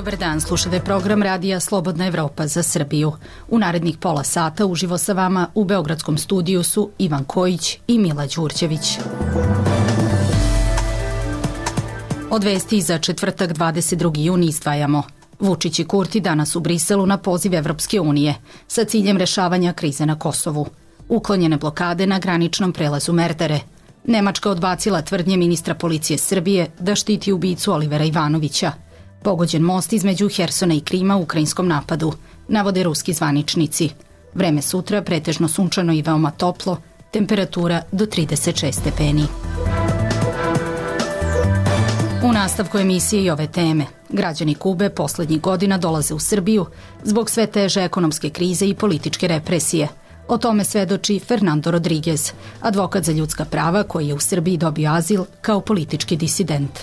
Dobar dan, slušate program radija Slobodna Evropa za Srbiju. U narednih pola sata uživo sa vama u beogradskom studiju su Ivan Kojić i Mila Đurđević. Od vesti za četvrtak 22. juni izdvajamo. Vučić i Kurti danas u Briselu na poziv Evropske unije sa ciljem rešavanja krize na Kosovu. Uklonjene blokade na graničnom prelazu Merdare. Nemačka odbacila tvrdnje ministra policije Srbije da štiti ubicu Olivera Ivanovića. Pogođen most između Hersona i Krima u ukrajinskom napadu, navode ruski zvaničnici. Vreme sutra pretežno sunčano i veoma toplo, temperatura do 36 stepeni. U nastavku emisije i ove teme. Građani Kube poslednjih godina dolaze u Srbiju zbog sve teže ekonomske krize i političke represije. O tome svedoči Fernando Rodriguez, advokat za ljudska prava koji je u Srbiji dobio azil kao politički disident.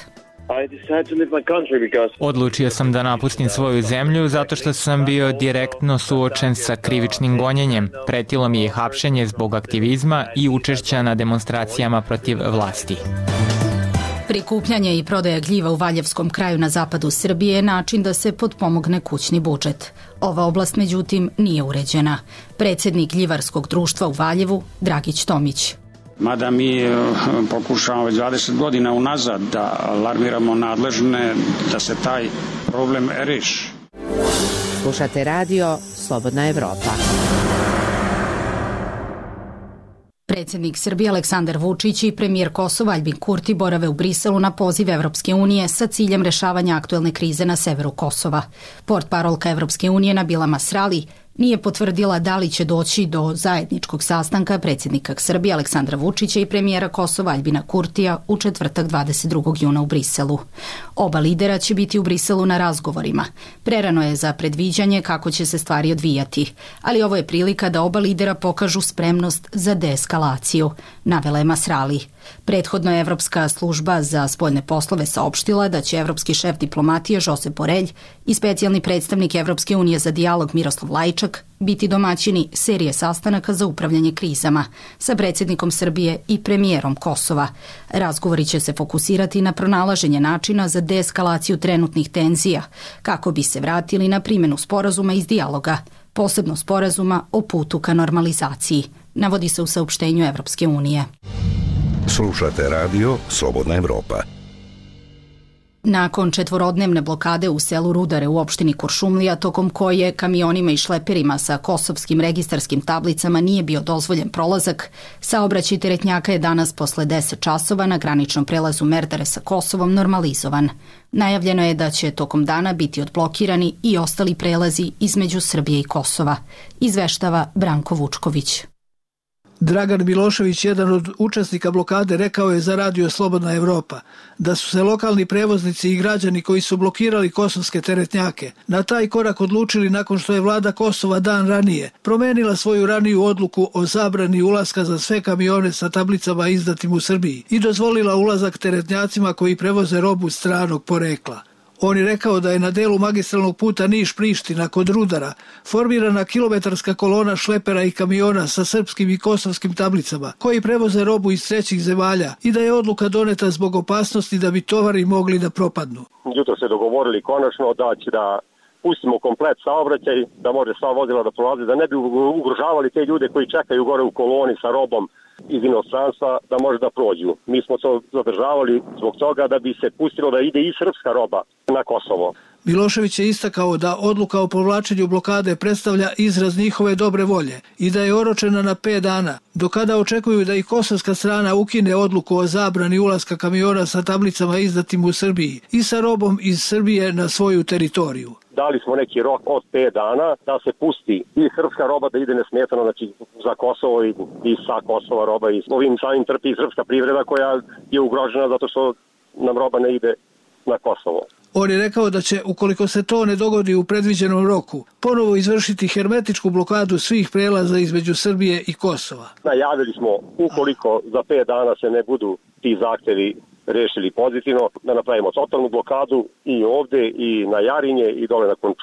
Odlučio sam da napustim svoju zemlju zato što sam bio direktno suočen sa krivičnim gonjenjem. Pretilo mi je hapšenje zbog aktivizma i učešća na demonstracijama protiv vlasti. Prikupljanje i prodaja gljiva u Valjevskom kraju na zapadu Srbije je način da se potpomogne kućni budžet. Ova oblast, međutim, nije uređena. Predsednik gljivarskog društva u Valjevu, Dragić Tomić. Mada mi pokušavamo već 20 godina unazad da alarmiramo nadležne da se taj problem reši. Slušate radio Slobodna Evropa. Predsednik Srbije Aleksandar Vučić i premijer Kosova Aljbin Kurti borave u Briselu na poziv Evropske unije sa ciljem rešavanja aktuelne krize na severu Kosova. Portparolka Evropske unije Nabila Masrali nije potvrdila da li će doći do zajedničkog sastanka predsjednika Srbije Aleksandra Vučića i premijera Kosova Aljbina Kurtija u četvrtak 22. juna u Briselu. Oba lidera će biti u Briselu na razgovorima. Prerano je za predviđanje kako će se stvari odvijati, ali ovo je prilika da oba lidera pokažu spremnost za deeskalaciju, navela je Masrali. Prethodno je Evropska služba za spoljne poslove saopštila da će evropski šef diplomatije Josep Borelj i specijalni predstavnik Evropske unije za dijalog Miroslav Lajčak biti domaćini serije sastanaka za upravljanje krizama sa predsjednikom Srbije i premijerom Kosova. Razgovori će se fokusirati na pronalaženje načina za deeskalaciju trenutnih tenzija, kako bi se vratili na primjenu sporazuma iz dijaloga, posebno sporazuma o putu ka normalizaciji, navodi se u saopštenju Evropske unije. Slušate radio Slobodna Evropa. Nakon četvorodnevne blokade u selu Rudare u opštini Kuršumlija, tokom koje kamionima i šleperima sa kosovskim registarskim tablicama nije bio dozvoljen prolazak, saobraćaj teretnjaka je danas posle 10 časova na graničnom prelazu Merdare sa Kosovom normalizovan. Najavljeno je da će tokom dana biti odblokirani i ostali prelazi između Srbije i Kosova, izveštava Branko Vučković. Dragan Milošević, jedan od učesnika blokade, rekao je za radio Slobodna Evropa da su se lokalni prevoznici i građani koji su blokirali kosovske teretnjake na taj korak odlučili nakon što je vlada Kosova dan ranije promenila svoju raniju odluku o zabrani ulaska za sve kamione sa tablicama izdatim u Srbiji i dozvolila ulazak teretnjacima koji prevoze robu stranog porekla. On je rekao da je na delu magistralnog puta Niš-Priština kod Rudara formirana kilometarska kolona šlepera i kamiona sa srpskim i kosovskim tablicama koji prevoze robu iz trećih zemalja i da je odluka doneta zbog opasnosti da bi tovari mogli da propadnu. Jutro se dogovorili konačno da će da pustimo komplet saobraćaj, da može sva vozila da prolaze, da ne bi ugrožavali te ljude koji čekaju gore u koloni sa robom iz inostranstva da može da prođu. Mi smo to zadržavali zbog toga da bi se pustilo da ide i srpska roba na Kosovo. Milošević je istakao da odluka o povlačenju blokade predstavlja izraz njihove dobre volje i da je oročena na 5 dana, do kada očekuju da i kosovska strana ukine odluku o zabrani ulaska kamiona sa tablicama izdatim u Srbiji i sa robom iz Srbije na svoju teritoriju. Dali smo neki rok od 5 dana da se pusti i srpska roba da ide nesmetano, znači za Kosovo i sa Kosova roba i ovim samim trpi i srpska privreda koja je ugrožena zato što nam roba ne ide na Kosovo. On je rekao da će, ukoliko se to ne dogodi u predviđenom roku, ponovo izvršiti hermetičku blokadu svih prelaza između Srbije i Kosova. Najavili smo, ukoliko za 5 dana se ne budu ti zahtevi rešili pozitivno, da napravimo totalnu blokadu i ovde i na Jarinje i dole na Končulj,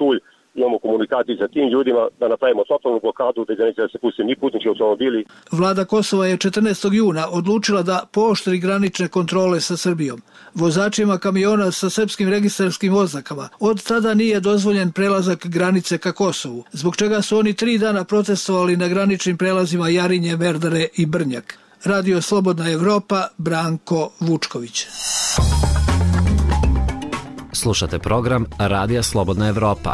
imamo komunikaciju sa tim ljudima, da napravimo totalnu blokadu, da neće da se pusti ni putnički automobili. Vlada Kosova je 14. juna odlučila da pooštri granične kontrole sa Srbijom. Vozačima kamiona sa srpskim registarskim oznakama od tada nije dozvoljen prelazak granice ka Kosovu, zbog čega su oni 3 dana protestovali na graničnim prelazima Jarinje, Merdare i Brnjak. Radio Slobodna Evropa, Branko Vučković. Slušate program Radija Slobodna Evropa.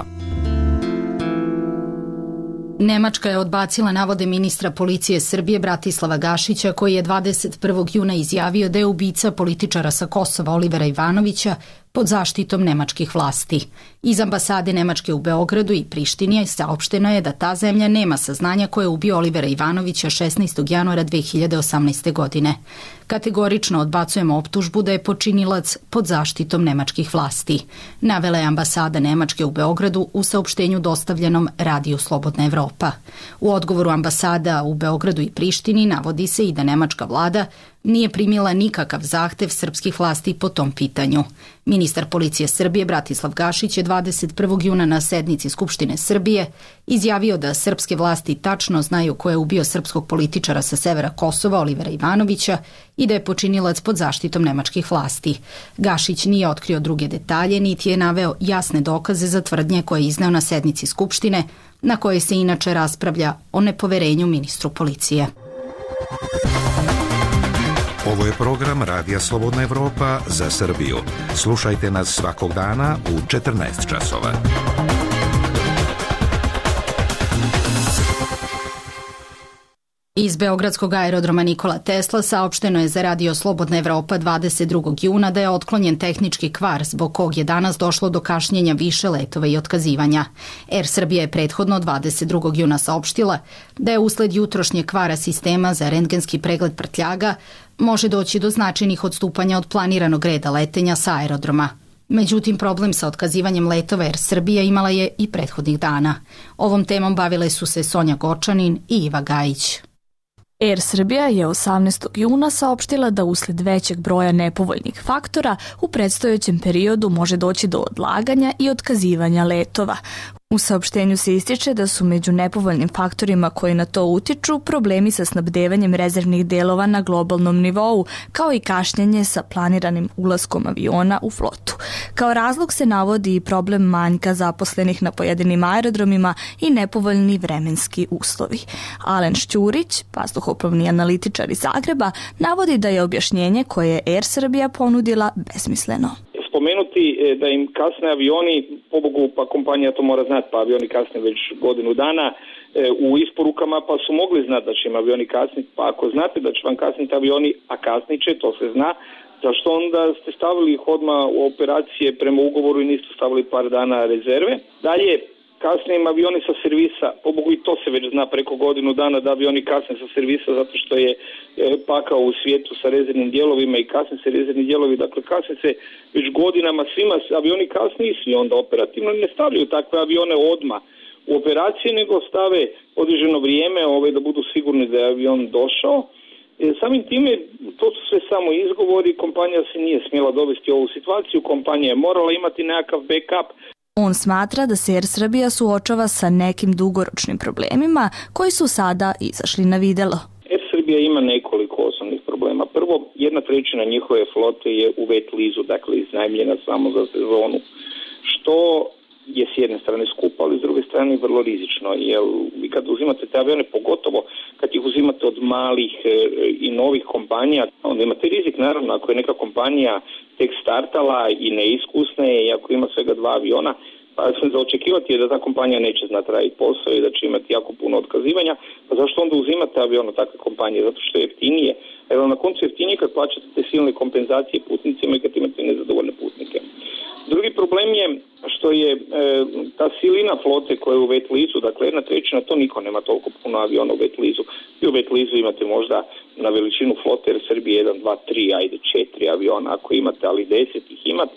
Nemačka je odbacila navode ministra policije Srbije Bratislava Gašića, koji je 21. juna izjavio da je ubica političara sa Kosova Olivera Ivanovića pod zaštitom nemačkih vlasti. Iz ambasade Nemačke u Beogradu i Prištini saopšteno je da ta zemlja nema saznanja ko je ubio Olivera Ivanovića 16. januara 2018. godine. Kategorično odbacujemo optužbu da je počinilac pod zaštitom nemačkih vlasti, navela je ambasada Nemačke u Beogradu u saopštenju dostavljenom Radiju Slobodna Evropa. U odgovoru ambasada u Beogradu i Prištini navodi se i da nemačka vlada nije primila nikakav zahtev srpskih vlasti po tom pitanju. Ministar policije Srbije Bratislav Gašić je 21. juna na sednici Skupštine Srbije izjavio da srpske vlasti tačno znaju ko je ubio srpskog političara sa severa Kosova Olivera Ivanovića i da je počinilac pod zaštitom nemačkih vlasti. Gašić nije otkrio druge detalje, niti je naveo jasne dokaze za tvrdnje koje je izneo na sednici Skupštine, na kojoj se inače raspravlja o nepoverenju ministru policije. Ovo je program Radija Slobodna Evropa za Srbiju. Slušajte nas svakog dana u 14 časova. Iz Beogradskog aerodroma Nikola Tesla saopšteno je za Radio Slobodna Evropa 22. juna da je otklonjen tehnički kvar zbog kog je danas došlo do kašnjenja više letova i otkazivanja. Air Srbija je prethodno 22. juna saopštila da je usled jutrošnje kvara sistema za rentgenski pregled prtljaga može doći do značajnih odstupanja od planiranog reda letenja sa aerodroma. Međutim, problem sa otkazivanjem letova Air Srbija imala je i prethodnih dana. Ovom temom bavile su se Sonja Gočanin i Iva Gajić. Air Srbija je 18. juna saopštila da usled većeg broja nepovoljnih faktora u predstojećem periodu može doći do odlaganja i otkazivanja letova. U saopštenju se ističe da su među nepovoljnim faktorima koji na to utiču problemi sa snabdevanjem rezervnih delova na globalnom nivou, kao i kašnjenje sa planiranim ulaskom aviona u flotu. Kao razlog se navodi i problem manjka zaposlenih na pojedinim aerodromima i nepovoljni vremenski uslovi. Alen Šćurić, vazduhoplovni analitičar iz Zagreba, navodi da je objašnjenje koje je Air Srbija ponudila besmisleno. Spomenuti da im kasne avioni, pobogu pa kompanija to mora znati, pa avioni kasne već godinu dana u isporukama, pa su mogli znati da će im avioni kasniti, pa ako znate da će vam kasniti avioni, a kasnit će, to se zna, zašto onda ste stavili ih odmah u operacije prema ugovoru i niste stavili par dana rezerve. Dalje, kasne im avioni sa servisa, pobogu i to se već zna preko godinu dana da avioni kasne sa servisa zato što je pakao u svijetu sa rezervnim dijelovima i kasne se rezervni dijelovi, dakle kasne se već godinama svima avioni kasni i svi onda operativno ne stavljaju takve avione odmah u operacije, nego stave određeno vrijeme da budu sigurni da je avion došao. Samim time, to su sve samo izgovori, kompanija se nije smjela dovesti u ovu situaciju, kompanija je morala imati nekakav backup. On smatra da se Air Srbija suočava sa nekim dugoročnim problemima koji su sada izašli na videlo. Air Srbija ima nekoliko osnovnih problema. Prvo, 1/3 njihove flote je u wet leasu, dakle iznajmljena samo za sezonu, što je s jedne strane skupo, ali s druge strane vrlo rizično, jer vi kad uzimate te avione, pogotovo kad ih uzimate od malih i novih kompanija, onda imate rizik, naravno, ako je neka kompanija tek startala i neiskusna je i ako ima svega 2 aviona, pa za očekivati je da ta kompanija neće znati raditi posao i da će imati jako puno otkazivanja, pa zašto onda uzimate avion od takve kompanije? Zato što je jeftinije. Jer na koncu jeftinije kad plaćate te silne kompenzacije putnicima i kad imate nezadovoljne putnike. Drugi problem je što je ta silina flote koja je u wet leasu, dakle 1/3, to niko nema toliko puno aviona u wet leasu. I u wet leasu imate možda na veličinu flote Air Srbije 1, 2, 3, ajde 4 aviona ako imate, ali 10 ih imate.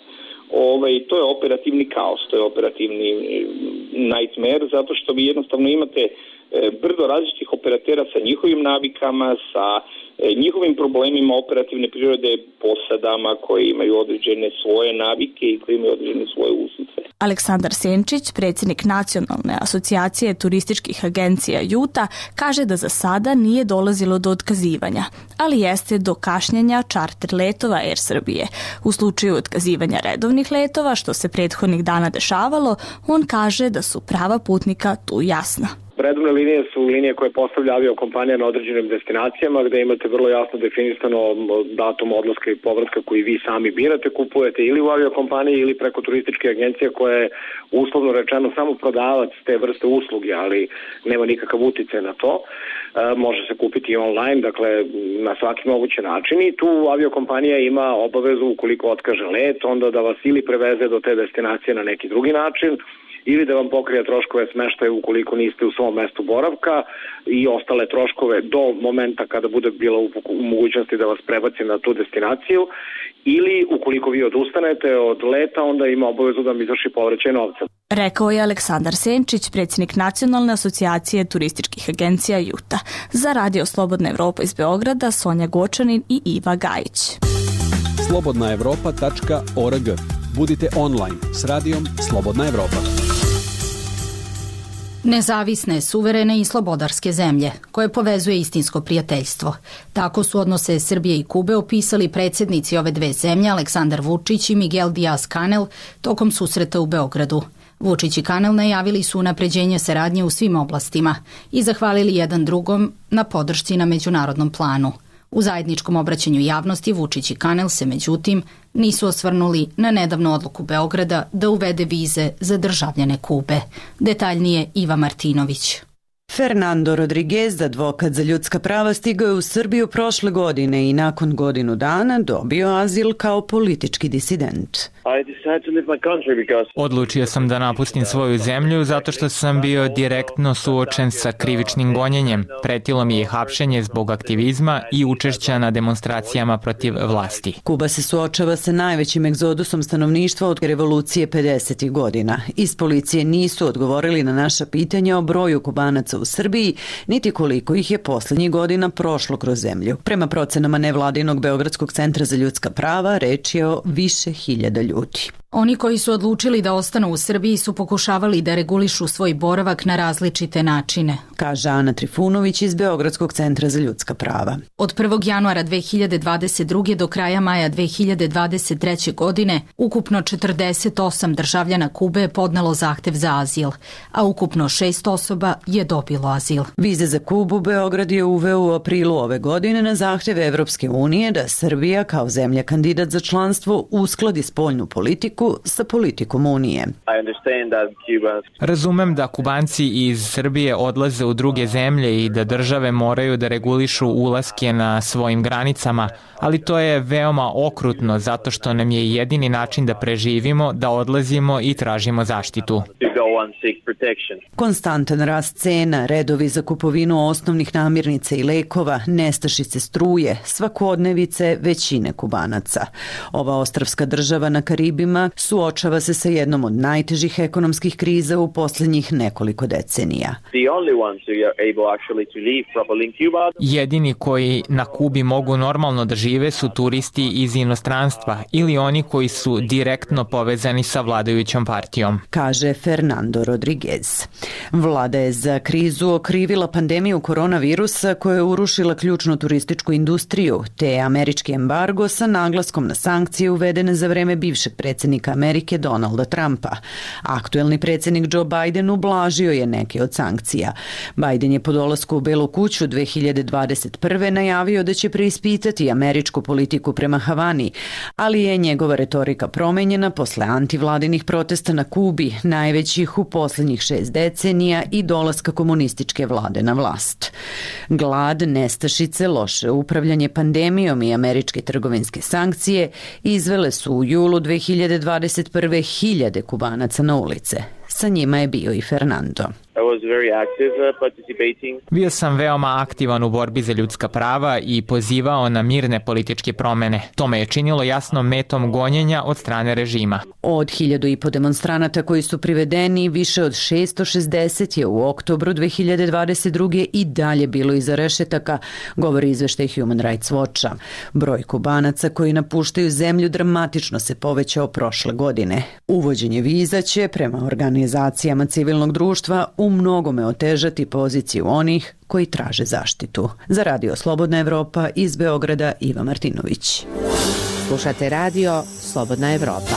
To je operativni kaos, to je operativni nightmare, zato što vi jednostavno imate brdo različitih operatera sa njihovim navikama, sa njihovim problemima operativne prirode, posadama koje imaju određene svoje navike i koje imaju određene svoje uslice. Aleksandar Senčić, predsjednik Nacionalne asocijacije turističkih agencija JUTA, kaže da za sada nije dolazilo do otkazivanja, ali jeste do kašnjenja čarter letova Air Srbije. U slučaju otkazivanja redovnih letova, što se prethodnih dana dešavalo, on kaže da su prava putnika tu jasna. Redovne linije su linije koje postavlja aviokompanija na određenim destinacijama gde imate vrlo jasno definisano datum odlaska i povratka koji vi sami birate, kupujete ili u aviokompaniji ili preko turističke agencije koja je uslovno rečeno samo prodavac te vrste usluge, ali nema nikakav uticaj na to. Može se kupiti online, dakle na svaki mogući način i tu aviokompanija ima obavezu ukoliko otkaže let, onda da vas ili preveze do te destinacije na neki drugi način ili da vam pokrije troškove smeštaja ukoliko niste u svom mestu boravka i ostale troškove do momenta kada bude bila u mogućnosti da vas prebaci na tu destinaciju ili ukoliko vi odustanete od leta, onda ima obavezu da vam izvrši povraćaj novca. Rekao je Aleksandar Senčić, predsjednik Nacionalne asocijacije turističkih agencija JUTA. Za Radio Slobodna Evropa iz Beograda, Sonja Gočanin i Iva Gajić. slobodnaevropa.org. Budite online s radijom Slobodna Evropa. Nezavisne, suverene i slobodarske zemlje, koje povezuje istinsko prijateljstvo. Tako su odnose Srbije i Kube opisali predsjednici ove dve zemlje Aleksandar Vučić i Miguel Diaz-Canel tokom susreta u Beogradu. Vučić i Canel najavili su unapređenje saradnje u svim oblastima i zahvalili jedan drugom na podršci na međunarodnom planu. U zajedničkom obraćanju javnosti Vučić i Canel se međutim nisu osvrnuli na nedavnu odluku Beograda da uvede vize za državljane Kube. Detaljnije Iva Martinović. Fernando Rodriguez, advokat za ljudska prava, stigao je u Srbiju prošle godine i nakon godinu dana dobio azil kao politički disident. Odlučio sam da napustim svoju zemlju zato što sam bio direktno suočen sa krivičnim gonjenjem. Pretilo mi je hapšenje zbog aktivizma i učešća na demonstracijama protiv vlasti. Kuba se suočava sa najvećim egzodusom stanovništva od revolucije 50. godina. Iz policije nisu odgovorili na naša pitanja o broju Kubanaca u Srbiji, niti koliko ih je poslednjih godina prošlo kroz zemlju. Prema procenama nevladinog Beogradskog centra za ljudska prava, reč je o više hiljada ljudi. Oni koji su odlučili da ostanu u Srbiji su pokušavali da regulišu svoj boravak na različite načine, kaže Ana Trifunović iz Beogradskog centra za ljudska prava. Od 1. januara 2022. do kraja maja 2023. godine ukupno 48 državljana Kube je podnelo zahtev za azil, a ukupno 6 osoba je dobilo azil. Vize za Kubu Beograd je uveo u aprilu ove godine na zahteve Evropske unije da Srbija kao zemlja kandidat za članstvo uskladi spoljnu politiku sa politikom Unije. Razumem da Kubanci iz Srbije odlaze u druge zemlje i da države moraju da regulišu ulaske na svojim granicama, ali to je veoma okrutno zato što nam je jedini način da preživimo, da odlazimo i tražimo zaštitu. Konstantan rast cena, redovi za kupovinu osnovnih namirnica i lekova, nestašice struje, svakodnevice većine Kubanaca. Ova ostrvska država na Karibima suočava se sa jednom od najtežih ekonomskih kriza u poslednjih nekoliko decenija. Jedini koji na Kubi mogu normalno da žive su turisti iz inostranstva ili oni koji su direktno povezani sa vladajućom partijom, kaže Fernando Rodriguez. Vlada je za krizu okrivila pandemiju koronavirusa koja je urušila ključnu turističku industriju, te američki embargo sa naglaskom na sankcije uvedene za vreme bivšeg predsjednika Amerike Donalda Trumpa. Aktuelni predsjednik Joe Biden ublažio je neke od sankcija. Biden je po dolasku u Belu kuću 2021. najavio da će preispitati američku politiku prema Havani, ali je njegova retorika promenjena posle antivladinih protesta na Kubi, najvećih u poslednjih 6 decenija i dolaska komunističke vlade na vlast. Glad, nestašice, loše upravljanje pandemijom i američke trgovinske sankcije izvele su u julu 2021. hiljade Kubanaca na ulice. Sa njima je bio i Fernando. Bio sam veoma aktivan u borbi za ljudska prava i pozivao na mirne političke promene. To me je činilo jasnom metom gonjenja od strane režima. Od 1.500 demonstranata koji su privedeni, više od 660 je u oktobru 2022. i dalje bilo iza rešetaka, govori izveštaj Human Rights Watcha. Broj Kubanaca koji napuštaju zemlju dramatično se povećao prošle godine. Uvođenje viza će, prema organizacijama civilnog društva, u mnogome otežati poziciju onih koji traže zaštitu. Za Radio Slobodna Evropa iz Beograda, Iva Martinović. Slušate Radio Slobodna Evropa.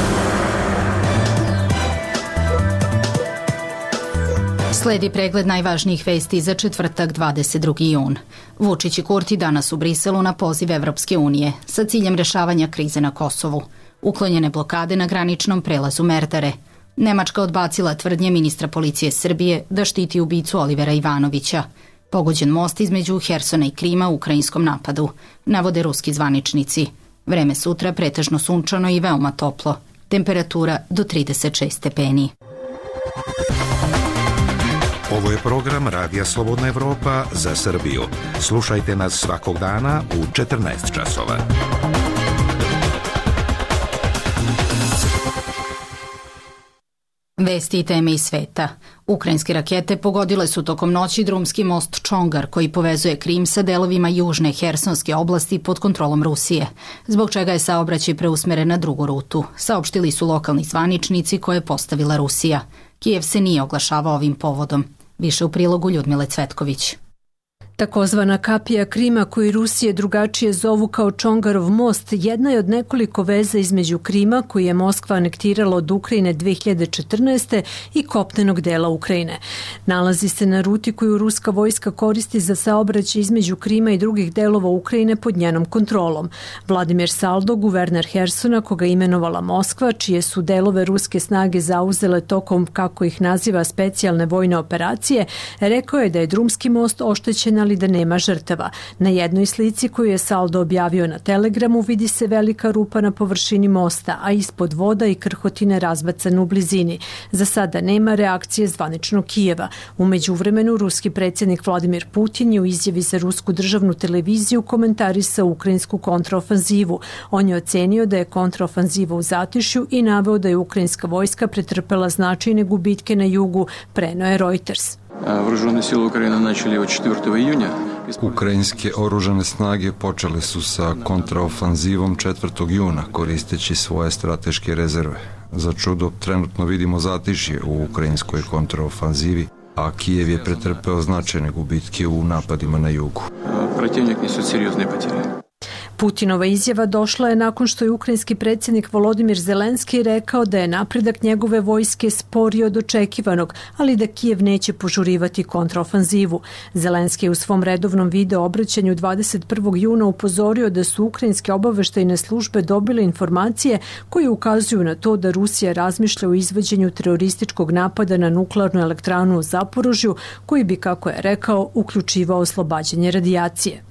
Sledi pregled najvažnijih vesti za četvrtak 22. jun. Vučić i Kurti danas u Briselu na poziv Evropske unije sa ciljem rešavanja krize na Kosovu. Uklonjene blokade na graničnom prelazu Merdare. Nemačka odbacila tvrdnje ministra policije Srbije da štiti ubicu Olivera Ivanovića. Pogođen most između Hersona i Krima u ukrajinskom napadu, navode ruski zvaničnici. Vreme sutra pretežno sunčano i veoma toplo. Temperatura do 36 stepeni. Ovo je program Radija Slobodna Evropa za Srbiju. Slušajte nas svakog dana u 14 časova. Vesti i teme iz sveta. Ukrajinske rakete pogodile su tokom noći drumski most Čongar koji povezuje Krim sa delovima južne Hersonske oblasti pod kontrolom Rusije, zbog čega je saobraćaj preusmeren na drugu rutu, saopštili su lokalni zvaničnici koje je postavila Rusija. Kijev se nije oglašavao ovim povodom. Više u prilogu Ljudmile Cvetković. Takozvana kapija Krima, koju Rusije drugačije zovu kao Čongarov most, jedna je od nekoliko veza između Krima, koji je Moskva anektirala od Ukrajine 2014. i kopnenog dela Ukrajine. Nalazi se na ruti koju ruska vojska koristi za saobraćaj između Krima i drugih delova Ukrajine pod njenom kontrolom. Vladimir Saldo, guverner Hersona, koga je imenovala Moskva, čije su delove ruske snage zauzele tokom, kako ih naziva, specijalne vojne operacije, rekao je da je drumski most oštećen, ali da nema žrtava. Na jednoj slici koju je Saldo objavio na Telegramu vidi se velika rupa na površini mosta, a ispod voda i krhotine razbacane u blizini. Za sada nema reakcije zvaničnog Kijeva. U međuvremenu, ruski predsjednik Vladimir Putin je u izjavi za rusku državnu televiziju komentarisao ukrajinsku kontraofanzivu. On je ocenio da je kontraofanziva u zatišju i naveo da je ukrajinska vojska pretrpela značajne gubitke na jugu, preneo je Reuters. Ukrajinske oružane snage počele su sa kontraofanzivom 4. juna koristeći svoje strateške rezerve. Za čudo, trenutno vidimo zatišje u ukrajinskoj kontraofanzivi, a Kijev je pretrpeo značajne gubitke u napadima na jugu. Protivnik nisu seriozne potere. Putinova izjava došla je nakon što je ukrajinski predsjednik Volodimir Zelenski rekao da je napredak njegove vojske sporiji od očekivanog, ali da Kijev neće požurivati kontraofanzivu. Zelenski je u svom redovnom video obraćanju 21. juna upozorio da su ukrajinske obaveštajne službe dobile informacije koje ukazuju na to da Rusija razmišlja o izvođenju terorističkog napada na nuklearnu elektranu u Zaporožju, koji bi, kako je rekao, uključivao oslobađanje radijacije.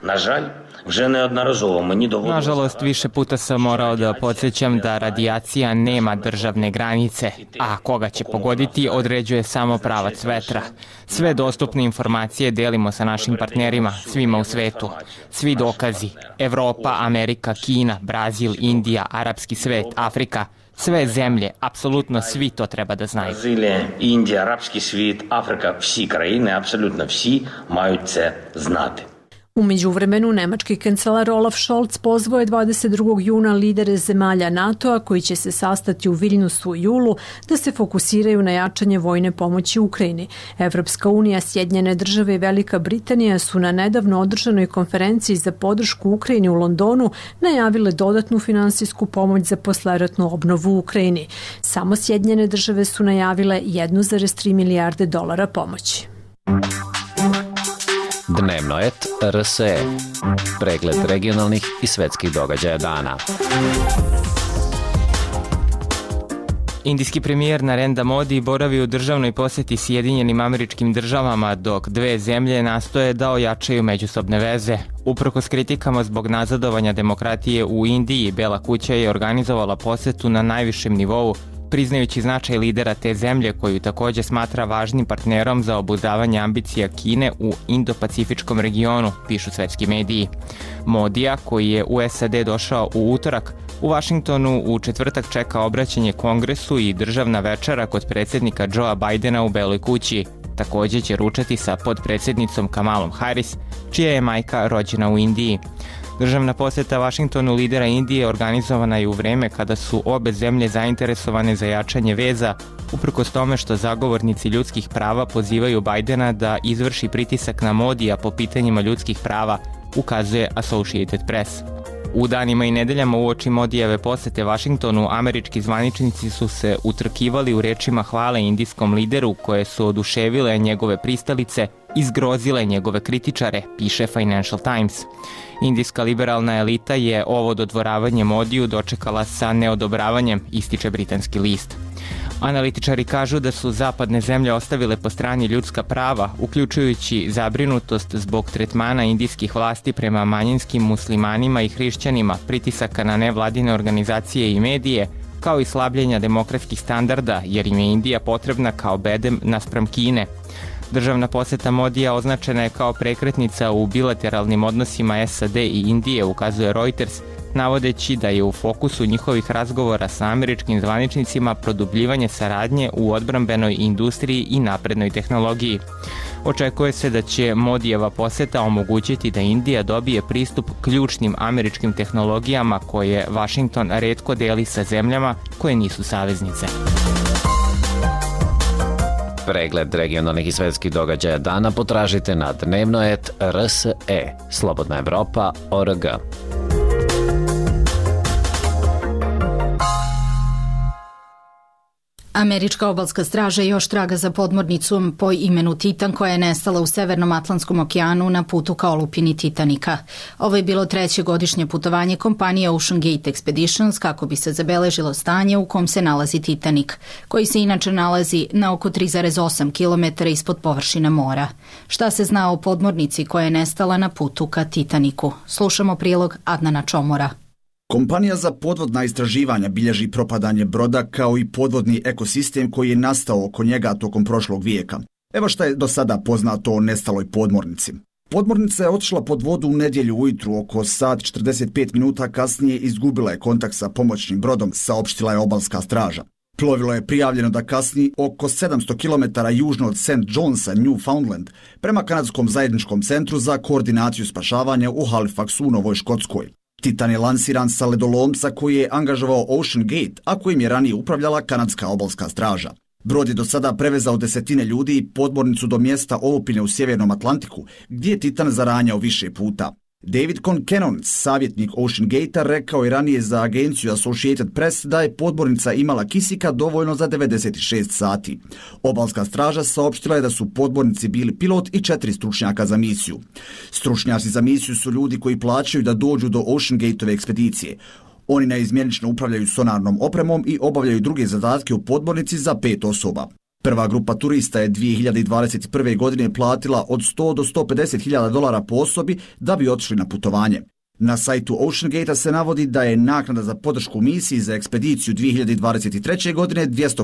Nažalost, više puta sam morao da podsjećam da radijacija nema državne granice, a koga će pogoditi određuje samo pravac vetra. Sve dostupne informacije delimo sa našim partnerima, svima u svetu. Svi dokazi, Evropa, Amerika, Kina, Brazil, Indija, arapski svet, Afrika, sve zemlje, apsolutno svi to treba da znaju. Brazilija, Indija, arapski svet, Afrika, vsi krajine, apsolutno vsi maju це znati. U međuvremenu, nemački kancelar Olaf Scholz pozvao je 22. juna lidere zemalja NATO-a koji će se sastati u Viljnusu u julu da se fokusiraju na jačanje vojne pomoći Ukrajini. Evropska unija, Sjedinjene države i Velika Britanija su na nedavno održanoj konferenciji za podršku Ukrajini u Londonu najavile dodatnu finansijsku pomoć za posleratnu obnovu u Ukrajini. Samo Sjedinjene države su najavile 1,3 milijarde dolara pomoći. Dnevno et RSE. Pregled regionalnih i svetskih događaja dana. Indijski premijer Narendra Modi boravi u državnoj poseti Sjedinjenim Američkim Državama, dok dve zemlje nastoje da ojačaju međusobne veze. Uprkos kritikama zbog nazadovanja demokratije u Indiji, Bela kuća je organizovala posetu na najvišem nivou priznajući značaj lidera te zemlje koju takođe smatra važnim partnerom za obuzdavanje ambicija Kine u Indo-Pacifičkom regionu, pišu svetski mediji. Modija, koji je u SAD došao u utorak, u Vašingtonu u četvrtak čeka obraćanje Kongresu i državna večera kod predsjednika Joea Bidena u Beloj kući. Takođe će ručati sa podpredsjednicom Kamalom Harris, čija je majka rođena u Indiji. Državna poseta Vašingtonu lidera Indije organizovana je u vreme kada su obe zemlje zainteresovane za jačanje veza, uprkos tome što zagovornici ljudskih prava pozivaju Bidena da izvrši pritisak na Modija po pitanjima ljudskih prava, ukazuje Associated Press. U danima i nedeljama uoči Modijeve posete Vašingtonu, američki zvaničnici su se utrkivali u rečima hvale indijskom lideru koje su oduševile njegove pristalice i zgrozile njegove kritičare, piše Financial Times. Indijska liberalna elita je ovo dodvoravanje Modiju dočekala sa neodobravanjem, ističe britanski list. Analitičari kažu da su zapadne zemlje ostavile po strani ljudska prava, uključujući zabrinutost zbog tretmana indijskih vlasti prema manjinskim muslimanima i hrišćanima, pritisaka na nevladine organizacije i medije, kao i slabljenja demokratskih standarda, jer im je Indija potrebna kao bedem naspram Kine. Državna poseta Modija označena je kao prekretnica u bilateralnim odnosima SAD i Indije, ukazuje Reuters, navodeći da je u fokusu njihovih razgovora sa američkim zvaničnicima produbljivanje saradnje u odbrambenoj industriji i naprednoj tehnologiji. Očekuje se da će Modijeva poseta omogućiti da Indija dobije pristup ključnim američkim tehnologijama koje Vašington retko deli sa zemljama koje nisu saveznice. Pregled regionalnih i svetskih događaja dana potražite na dnevno.rs.e, slobodnaevropa.org. Američka obalska straža još traga za podmornicom po imenu Titan koja je nestala u Severnom Atlantskom okeanu na putu ka olupini Titanika. Ovo je bilo treće godišnje putovanje kompanije Ocean Gate Expeditions kako bi se zabeležilo stanje u kom se nalazi Titanik, koji se inače nalazi na oko 3,8 km ispod površine mora. Šta se zna o podmornici koja je nestala na putu ka Titaniku? Slušamo prilog Adnana Čomora. Kompanija za podvodna istraživanja bilježi propadanje broda kao i podvodni ekosistem koji je nastao oko njega tokom prošlog vijeka. Evo šta je do sada poznato o nestaloj podmornici. Podmornica je otišla pod vodu u nedjelju ujutru, oko sat 45 minuta kasnije izgubila je kontakt sa pomoćnim brodom, saopštila je obalska straža. Plovilo je prijavljeno da kasni oko 700 km južno od St. Johnsa, Newfoundland, prema Kanadskom zajedničkom centru za koordinaciju spašavanja u Halifaxu u Novoj Škotskoj. Titan je lansiran sa ledolomca koji je angažovao Ocean Gate, a kojim je ranije upravljala kanadska obalska straža. Brod je do sada prevezao desetine ljudi i podmornicu do mjesta olupine u Sjevernom Atlantiku, gdje je Titan zaranjao više puta. David Concannon, savjetnik Ocean Gate-a, rekao je ranije za agenciju Associated Press da je podmornica imala kisika dovoljno za 96 sati. Obalska straža saopštila je da su u podmornici bili pilot i 4 stručnjaka za misiju. Stručnjaci za misiju su ljudi koji plaćaju da dođu do Ocean Gate-ove ekspedicije. Oni naizmjenično upravljaju sonarnom opremom i obavljaju druge zadatke u podmornici za 5 osoba. Prva grupa turista je 2021. godine platila od $100 do $150.000 po osobi da bi otišli na putovanje. Na sajtu Ocean Gate-a se navodi da je naknada za podršku misiji za ekspediciju 2023. godine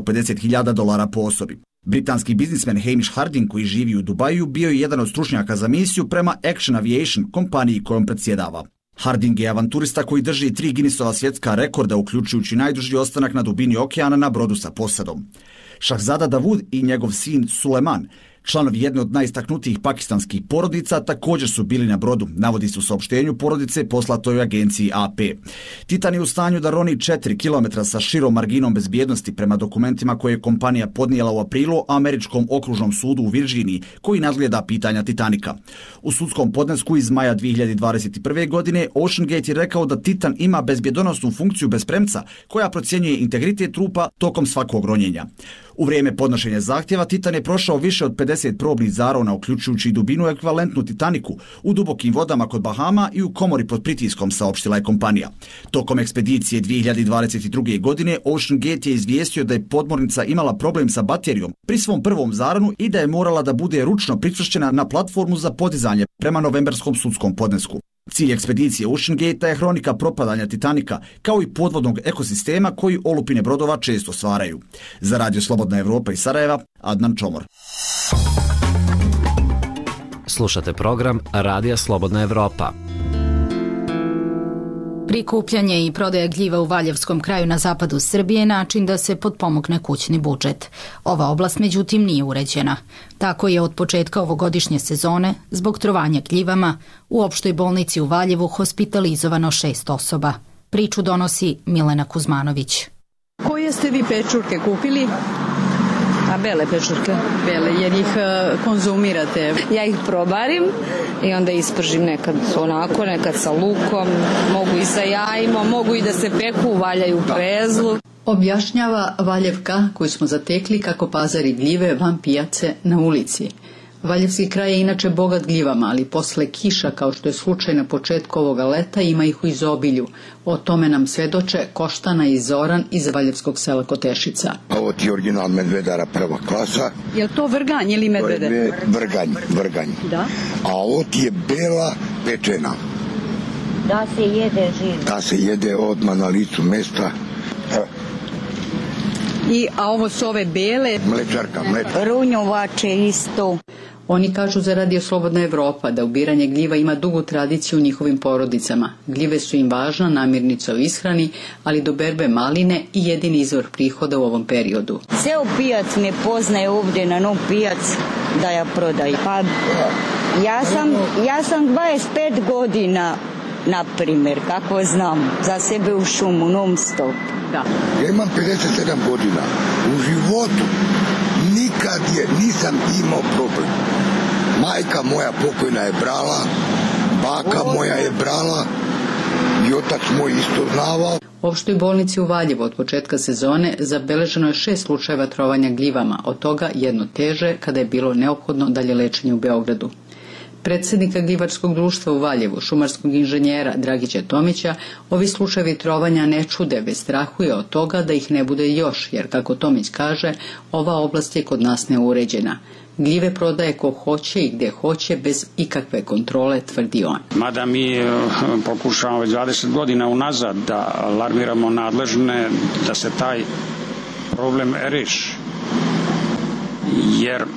$250.000 po osobi. Britanski biznismen Hamish Harding, koji živi u Dubaju, bio je jedan od stručnjaka za misiju prema Action Aviation, kompaniji kojom predsjedava. Harding je avanturista koji drži 3 Guinnessova svjetska rekorda, uključujući najduži ostanak na dubini okeana na brodu sa posadom. Šahzada Davud i njegov sin Suleman, članovi jedne od najistaknutijih pakistanskih porodica, također su bili na brodu, navodi se u saopštenju porodice poslatoj agenciji AP. Titan je u stanju da roni 4 km sa širom marginom bezbjednosti prema dokumentima koje je kompanija podnijela u aprilu Američkom okružnom sudu u Virginiji, koji nadgleda pitanja Titanika. U sudskom podnesku iz maja 2021. godine Ocean Gate je rekao da Titan ima bezbjedonosnu funkciju bespremca koja procjenjuje integritet trupa tokom svakog ronjenja. U vrijeme podnošenja zahtjeva Titan je prošao više od 50 probnih zarona, uključujući dubinu ekvivalentnu Titaniku, u dubokim vodama kod Bahama i u komori pod pritiskom, saopštila je kompanija. Tokom ekspedicije 2022. godine Ocean Gate je izvijestio da je podmornica imala problem sa baterijom pri svom prvom zaronu i da je morala da bude ručno pričvršćena na platformu za podizanje prema novembarskom sudskom podnesku. Cilj ekspedicije Ocean Gate je hronika propadanja Titanika, kao i podvodnog ekosistema koji olupine brodova često stvaraju. Za Radio Slobodna Evropa iz Sarajeva, Adnan Čomor. Slušate program Radija Slobodna Evropa. Prikupljanje i prodaja gljiva u Valjevskom kraju na zapadu Srbije je način da se potpomogne kućni budžet. Ova oblast međutim nije uređena. Tako je od početka ovogodišnje sezone, zbog trovanja gljivama, u opštoj bolnici u Valjevu hospitalizovano 6 osoba. Priču donosi Milena Kuzmanović. Koje ste vi pečurke kupili? A bele pečurke. Bele, jer ih konzumirate. Ja ih probarim i onda ispržim nekad onako, nekad sa lukom, mogu i sa jajima, mogu i da se peku, valjaju u prezlu. Objašnjava Valjevka koju smo zatekli kako pazari gljive van pijace na ulici. Valjevski kraj je inače bogat gljivama, ali posle kiša, kao što je slučaj na početku ovoga leta, ima ih u izobilju. O tome nam svedoče Koštana i Zoran iz valjevskog sela Kotešica. Ovo ti je original medvedara prva klasa. Je li to vrganj ili medvede? Vrganj. Da. A ovo ti je bela pečena. Da se jede živ. Da se jede odmah na licu mesta. A ovo su ove bele? Mlečarka. Runjovače isto. Oni kažu za Radio Slobodna Evropa da ubiranje gljiva ima dugu tradiciju u njihovim porodicama. Gljive su im važna namirnica u ishrani, ali do berbe maline i jedini izvor prihoda u ovom periodu. Ceo pijac me poznaje ovdje na nov pijac da ja prodaju. Pa ja sam 25 godina, na primjer, kako znam, za sebe u šumu, non stop. Da. Ja imam 57 godina. U životu nikad nisam imao problem. Majka moja pokojna je brala, baka moja je brala i otac moj isto znavao. U opštoj bolnici u Valjevu od početka sezone zabeleženo je 6 slučajeva trovanja gljivama, od toga jedno teže kada je bilo neophodno dalje lečenje u Beogradu. Predsjednika gljivarskog društva u Valjevu, šumarskog inženjera Dragića Tomića, ovi slučajevi trovanja ne čude, već strahuje od toga da ih ne bude još, jer kako Tomić kaže, ova oblast je kod nas neuređena. Gljive prodaje ko hoće i gdje hoće, bez ikakve kontrole, tvrdi on. Mada mi pokušavamo već 20 godina unazad da alarmiramo nadležne da se taj problem reši. Jer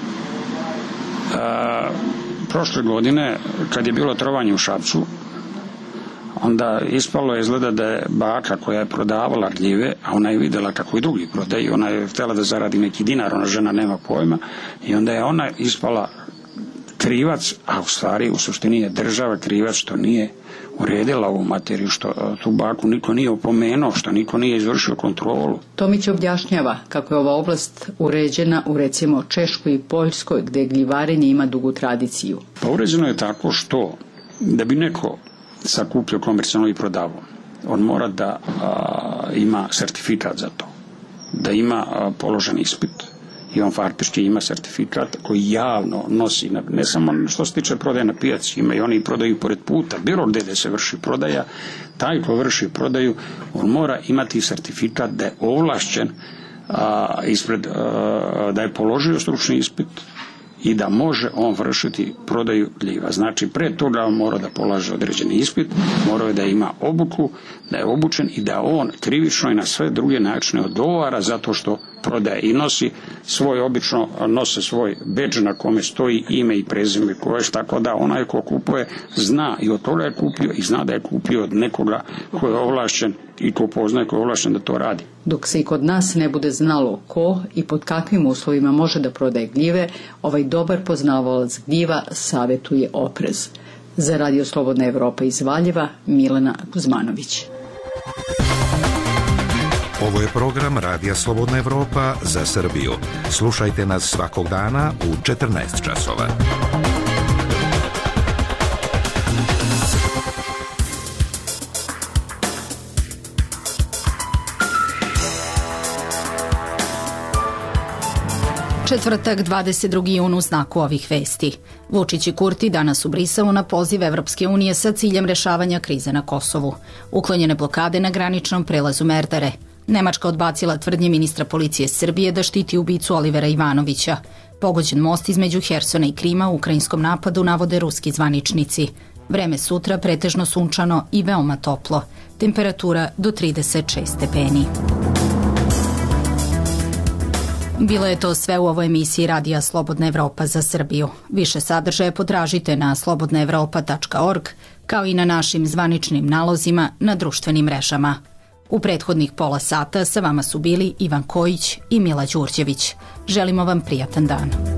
prošle godine, kad je bilo trovanje u Šapcu, onda ispalo je izgleda da je baka koja je prodavala gljive, a ona je videla kako i drugi prodaju, ona je htjela da zaradi neki dinar, ona žena nema pojma, i onda je ona ispala krivac, a u suštini je država krivac što nije uredila ovu materiju, što tu baku niko nije opomenuo, što niko nije izvršio kontrolu. Tomić objašnjava kako je ova oblast uređena u recimo Češkoj i Poljskoj, gdje gljivarenje ima dugu tradiciju. Pa uređeno je tako što da bi neko sakupljao komercijalno i prodavao, on mora da ima sertifikat za to, da ima položen ispit, i on faktički ima sertifikat koji javno nosi, ne samo što se tiče prodaje na pijaci, ima i oni prodaju pored puta, bilo gdje se vrši prodaja, taj ko vrši prodaju, on mora imati sertifikat da je ovlašćen da je položio stručni ispit i da može on vršiti prodaju gljiva. Znači, pre toga on mora da polaže određeni ispit, mora da ima obuku, da je obučen i da on krivično i na sve druge načine odgovara zato što prodaje i nosi svoj, obično nose svoj bedž na kome stoji ime i prezime koje, tako da onaj ko kupuje zna i od toga je kupio i zna da je kupio od nekoga ko je ovlašćen i ko poznaje ko je ovlašćen da to radi. Dok se i kod nas ne bude znalo ko i pod kakvim uslovima može da prodaje gljive, ovaj dobar poznavalac gljiva savjetuje oprez. Za Radio Slobodna Evropa iz Valjeva, Milena Kuzmanović. Ovo je program Radija Slobodna Evropa za Srbiju. Slušajte nas svakog dana u 14 časova. Četvrtak, 22. jun u znaku ovih vesti. Vučić i Kurti danas u Briselu na poziv Evropske unije sa ciljem rešavanja krize na Kosovu. Uklonjene blokade na graničnom prelazu Merdare. Nemačka odbacila tvrdnje ministra policije Srbije da štiti ubicu Olivera Ivanovića. Pogođen most između Hersona i Krima u ukrajinskom napadu navode ruski zvaničnici. Vreme sutra pretežno sunčano i veoma toplo. Temperatura do 36 stepeni. Bilo je to sve u ovoj emisiji Radija Slobodna Evropa za Srbiju. Više sadržaja potražite na slobodnaevropa.org, kao i na našim zvaničnim nalozima na društvenim mrežama. U prethodnih pola sata sa vama su bili Ivan Kojić i Mila Đurđević. Želimo vam prijatan dan.